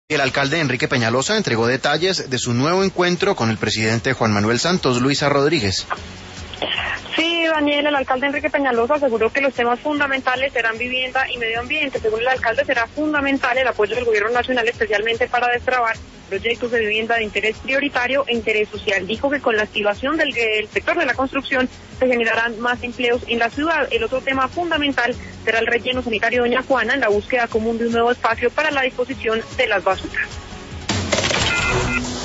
El alcalde Enrique Peñalosa entregó detalles de su nuevo encuentro con el presidente Juan Manuel Santos. Luisa Rodríguez. Sí, Daniel, el alcalde Enrique Peñalosa aseguró que los temas fundamentales serán vivienda y medio ambiente. Según el alcalde, será fundamental el apoyo del gobierno nacional, especialmente para destrabar proyectos de vivienda de interés prioritario e interés social. Dijo que con la activación del sector de la construcción se generarán más empleos en la ciudad. El otro tema fundamental será el relleno sanitario Doña Juana en la búsqueda común de un nuevo espacio para la disposición de las basuras.